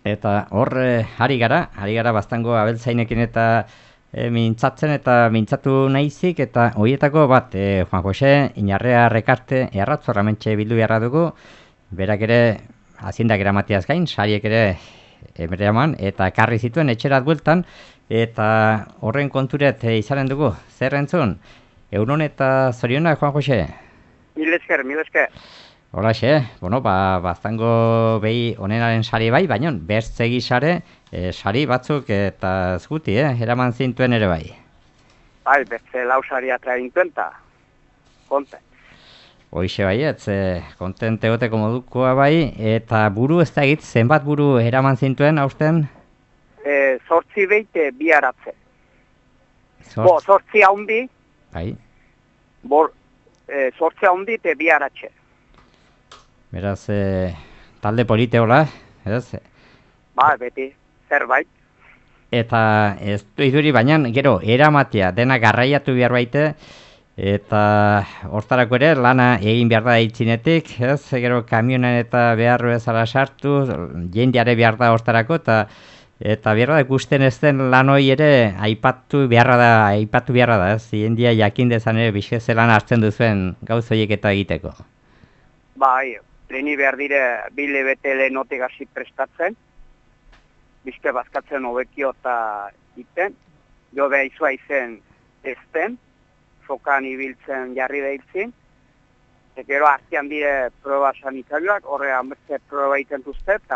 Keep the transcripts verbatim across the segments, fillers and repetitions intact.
Eta hor eh, ari gara, ari gara baztango abeltzainekin eta e, mintzatzen eta mintzatu nahizik, eta horietako bat, e, Juan Jose, Inarrea Rekarte, erratzorra mentxe bildu beharra dugu, berak ere, haziendak eramatiaz gain, sariek ere emere eman, eta karri zituen etxerat bueltan, eta horren konturet e, izanen dugu, zer entzun? Egunon eta zorionak, Juan Jose? Mil esker, mil esker. Holaxe, bueno, ba, baztango behi onenaren sari bai, baina bertzegi sare, e, sari batzuk eta zguti, eh, eraman zintuen ere bai. Bai, bertze lau sari atragintuen eta konten. Hoixe bai, ez, e, kontente egoteko modukoa bai, eta buru ez da egit, zenbat buru eraman zintuen, hausten? E, zortzi behite bi aratze. Zort... Bo, zortzi haundi, bai. Bo, e, zortzi haundi eta bi aratxe. Beraz, e, talde polite hola, ez? Ba, beti, zerbait. Eta ez du iduri, baina gero eramatea dena garraiatu behar baite, eta hortarako ere lana egin behar da itzinetik, ez? Gero kamionen eta behar bezala sartu, jendeare behar da hortarako, eta eta behar da ikusten ez den lan hori ere aipatu beharra da, aipatu beharra da, ez? Jendia jakin dezan ere bizkeze lan hartzen duzuen gauz horiek eta egiteko. Bai, leheni behar dire bile bete lehenotik hasi prestatzen, bizke bazkatzen hobekio eta iten, jo beha izua izen ezten, sokan ibiltzen jarri da hiltzin, eta gero aztian dire proba sanitarioak, horre hanbeste proba iten duzte, eta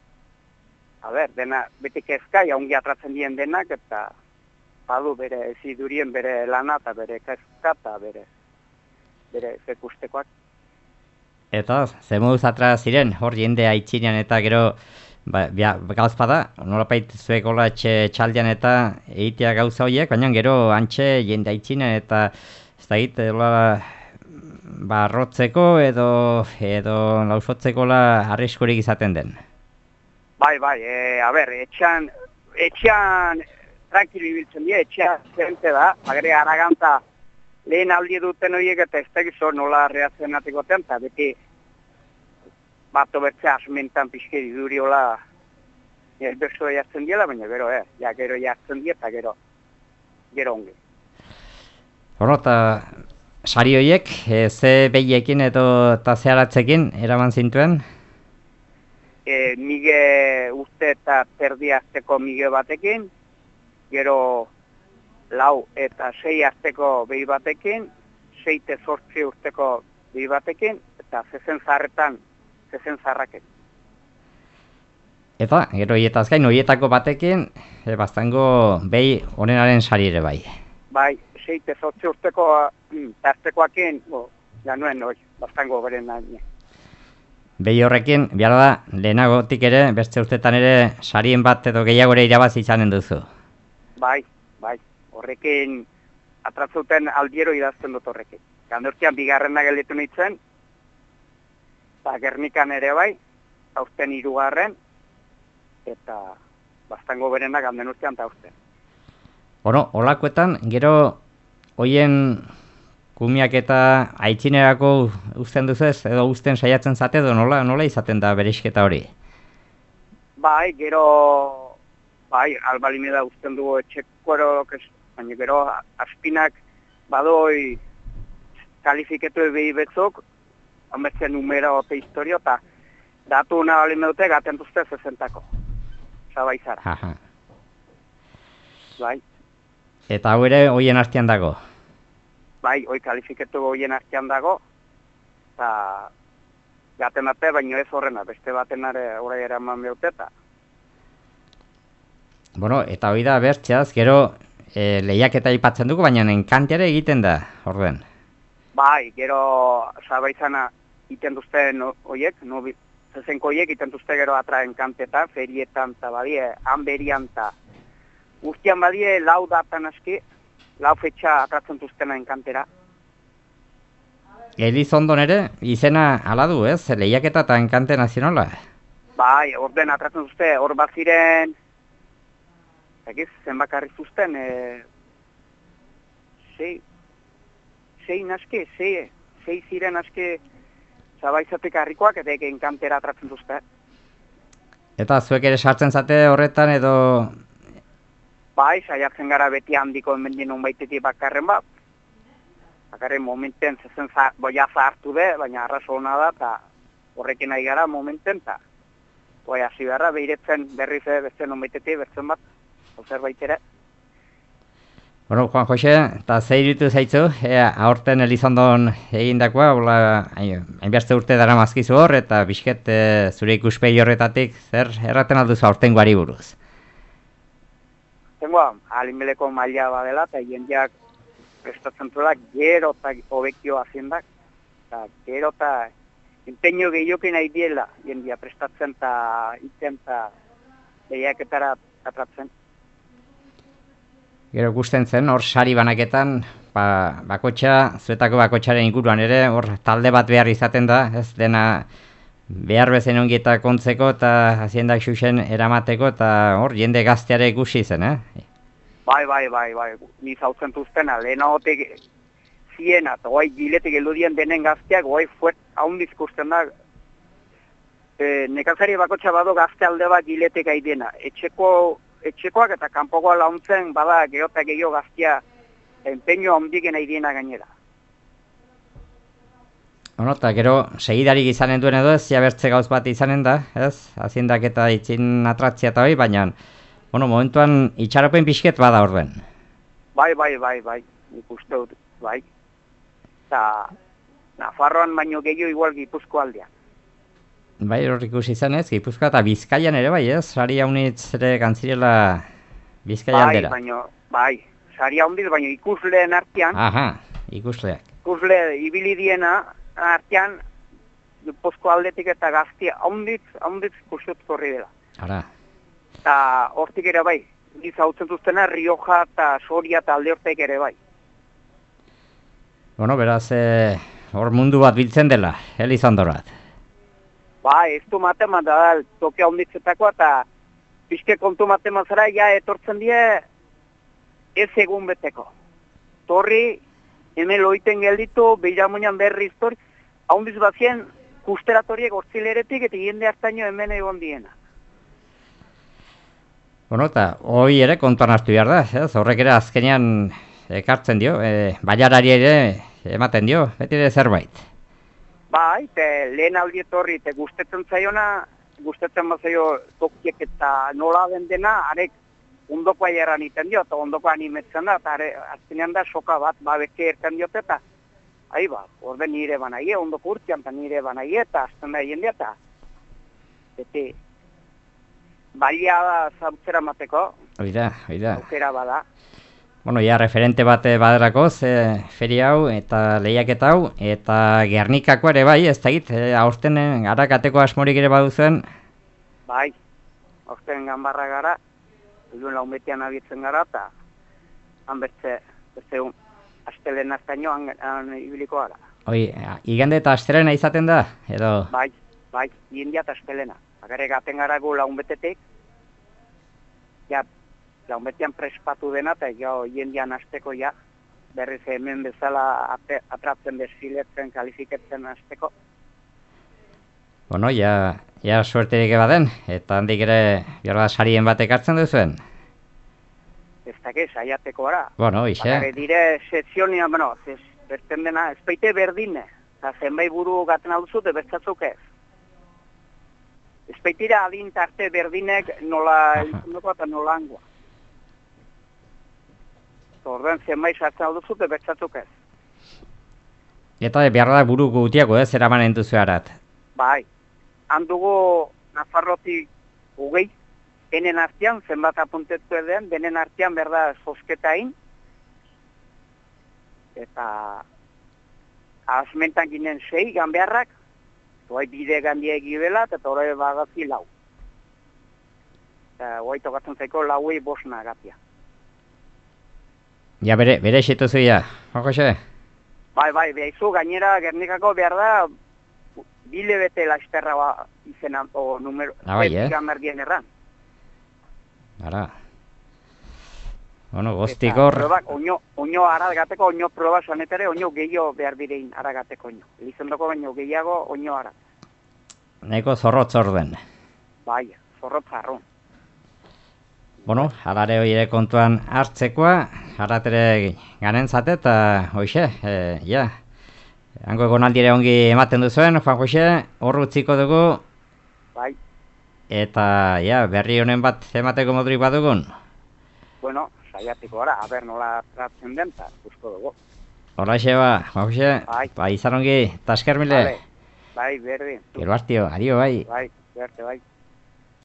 a ber, dena, betik ezkai, haungi atratzen dien denak, eta badu bere ezidurien bere lana, eta bere kezka, eta bere, bere zekustekoak. Eta, ze moduz atra ziren, hor jendea itxinean eta gero ba, gauzpada, norapait zuek hola etxe txaldean eta egitea gauza horiek, baina gero antxe jendea itxinean eta ez da egite, barrotzeko edo, edo lausotzeko arriskurik izaten den. Bai, bai, e, a ber, etxean, etxean, tranquilo ibiltzen dira, etxean zente da, agre araganta, lehen aldi duten horiek eta ez tegizo nola reatzen atikoten, eta beti bato bertze asmentan pixke iduri hola ez berzo jartzen diela, baina gero, eh, ja gero jartzen dira eta gero, gero ongi. Bueno, eta sari horiek, e, ze behiekin edo eta zeharatzekin eraman zintuen? E, mige uste eta terdi azteko mige batekin, gero lau eta sei azteko behi batekin, seite zortzi urteko behi batekin, eta zezen zarretan, zezen zarraken. Eta, gero hietaz gain, horietako batekin, e, baztango behi onenaren sari ere bai. Bai, seite zortzi urteko tartekoakin, bo, januen hori, baztango beren nahi. Behi horrekin, behar da, lehenagotik ere, beste urtetan ere, sarien bat edo gehiago ere irabazi izanen duzu. Bai, bai. Horrekin atratzuten aldiero idazten dut horrekin. Gandortian bigarrena gelditu nintzen, eta Gernikan ere bai, hausten hirugarren, eta baztango berena ganden urtean eta hausten. Bueno, olakoetan, gero hoien kumiak eta aitzinerako uzten duzez, edo uzten saiatzen zate, edo nola, nola izaten da bereisketa hori? Bai, gero, bai, albalime da uzten dugu etxeko baina gero aspinak badoi kalifiketu behi betzok, hametzen numero ote historio, eta datu una balime dute gaten duzte zezentako. Zabaizara. Aha. Bai. Eta hau ere hoien artean dago? Bai, hoi kalifiketu hoien artean dago, eta gaten ate, baino ez horrena, beste batenare horre eraman beute, eta bueno, eta hoi da bertxeaz, gero e, lehiaketa aipatzen dugu, baina enkantiare egiten da, orden. Bai, gero zabaizana iten duzten hoiek, no, zezenko hoiek iten duzte gero atra enkanteta, ferietan eta badie, hanberian eta guztian badie lau datan aski, lau fetxa atratzen duztena enkantera. Elizondon ere, izena ala du, ez? Lehiaketa eta enkante nazionala. Bai, orden atratzen duzte, hor bat ziren, egiz, zenbakarri zuzten, e, sei, sei naski, sei, sei ziren aski zabaizatik harrikoak, eta eken kantera atratzen duzte. Eta zuek ere sartzen zate horretan edo... Bai, saiatzen gara beti handiko hemendik nonbaitetik bakarren bat. Bakarren momenten zezen za, boia zahartu be, baina arrazo hona da, eta horrekin nahi gara momenten, eta boi hasi beharra, behiretzen berriz beste nonbaitetik, bertzen bat, zerbait ere. Bueno, Juan Jose, eta ze iruditu zaitzu, ea, aurten Elizondon egindakoa, hola, hainbeste urte dara mazkizu hor, eta bisket e, zure ikuspegi horretatik, zer erraten alduzu aurtengoari buruz? Aurtengoa, alinbeleko maila badela, eta jendeak prestatzen duela gero eta hobekio haziendak, eta gero eta empeño gehiokin nahi diela jendea prestatzen eta itzen eta lehiaketara atratzen. Gero gusten zen, hor sari banaketan, ba, bakotxa, zuetako bakotxaren inguruan ere, hor talde bat behar izaten da, ez dena behar bezen ongi eta kontzeko eta haziendak xuxen eramateko, eta hor jende gazteare ikusi zen, eh? Bai, bai, bai, bai, ni zautzen tuztena, lehenagotek ziena, eta guai giletik eludien denen gazteak, guai fuert haundiz ikusten da, e, nekazari bakotxa bado gazte alde bat giletik aidena, etxeko etxekoak eta kanpokoa launtzen bada geota gehiago gaztia empeño handiken nahi diena gainera. Bueno, eta gero segidarik izanen duen edo ez, jabertze gauz bat izanen da, ez? Haziendak eta itzin atratzia eta hori, baina, bueno, momentuan itxaropen pixket bada orden. Bai, bai, bai, bai, nik uste dut, bai. Eta Nafarroan baino gehiago igual Gipuzkoa aldean. Bai, hor ikusi izan ez, Gipuzkoa eta Bizkaian ere bai ez, sari haunitz ere gantzirela Bizkaia aldera. Bai, baino, bai, sari haunitz, baino ikusleen artean. Aha, ikusleak. Ikusle ibili diena artean, Gipuzkoa aldetik eta gaztia haunitz, haunitz kusut korri dela. Ara. Eta hortik ere bai, gizautzen duztena Rioja eta Soria eta alde hortek ere bai. Bueno, beraz, eh, hor mundu bat biltzen dela, Elizondorat. Ba, ez du matema da, tokia onditzetako eta pixke kontu matema zara, ja etortzen die ez egun beteko. Torri, hemen loiten gelditu, beiramunean berri histori, haundiz bazien kusteratoriek hortzileretik eta jende hartaino hemen egon diena. Bueno, eta hoi ere kontuan hartu behar da, ez? Horrek ere azkenean ekartzen dio, e, bailarari ere ematen dio, beti ere zerbait. Bai, te lehen aldi etorri, te gustetzen zaiona, gustetzen bazaio tokiek eta nola den dena, arek ondoko aieran iten dio, eta ondoko animetzen da, eta azkenean da soka bat, ba beke erten diote, eta ahi ba, orde nire banaie, ondoko urtean, eta nire banaie, eta azten da jendea, eta bete, balia da zautzera mateko, oida, oida. aukera bada. Bueno, ja, referente bat baderakoz, e, feria hau eta lehiaketa hau, eta Gernikako ere bai, ez da git, e, aurten arakateko asmorik ere baduzuen? Bai, aurten ganbarra gara, ilun laumetean abitzen gara, eta han beste, beste un, astelen aztaino han, han ibiliko gara. Oi, igande eta astelena izaten da, edo? Bai, bai, jendia eta astelena. Bakarrik gaten gara gu launbetetik, ja, launbetean prespatu dena, eta jo, jendian azteko ja, berriz hemen bezala ate, atratzen desfiletzen, kalifiketzen azteko. Bueno, ja, ja suerterik ebaden, eta handik ere, jorba sarien bat ekartzen duzuen? Ez dake, saiateko gara. Bueno, ixe. Bakare dire, sezionia, bueno, ez, berten dena, ez baite berdine, eta zenbait buru gaten alduzute, bertzatzuk ez. Ez baitira adin tarte berdinek nola elizundoko eta nola angoa. Orden zenbait sartzen alduzute, bertzatzuk ez. Eta behar da buru gutiako, ez, eraman entuzu harat? Bai, handugu Nafarrotik hogei, denen artean, zenbat apuntetu edean, denen artean berda zozketain, eta azmentan ginen sei ganbeharrak, toai bide gandia egibela, eta torai bagazi lau. Eta guai tokatzen zaiko lauei bosna gatia. Ja, bere, bere esitu zuia, Jose? Bai, bai, behizu, gainera Gernikako behar da, bile bete lasterra ba, izena, o numero, ah, bai, eh? gamerdien erran. Ara. Bueno, goztikor... Oño, oño aragateko, oño proba sonetere, oño gehiago behar direin aragateko oño. Elizondoko baino gehiago, oño arat. Neko zorrotz orden. Bai, zorrotzarro. Bueno, halare hori ere kontuan hartzekoa, haratere ganen zate eta hoxe, e, ja, hango egonaldire ongi ematen duzuen, Juan Jose, hor utziko dugu, Bai, eta ja, berri honen bat emateko modurik badugun. bueno, saiatiko gara, aber nola tratzen den, eta guzko dugu. Horraxe ba, Juan Jose, Bai. ba, izan ongi, eta esker mile. Vale. Bai, berdin. Gero hastio, adio bai. Bai, berte, bai.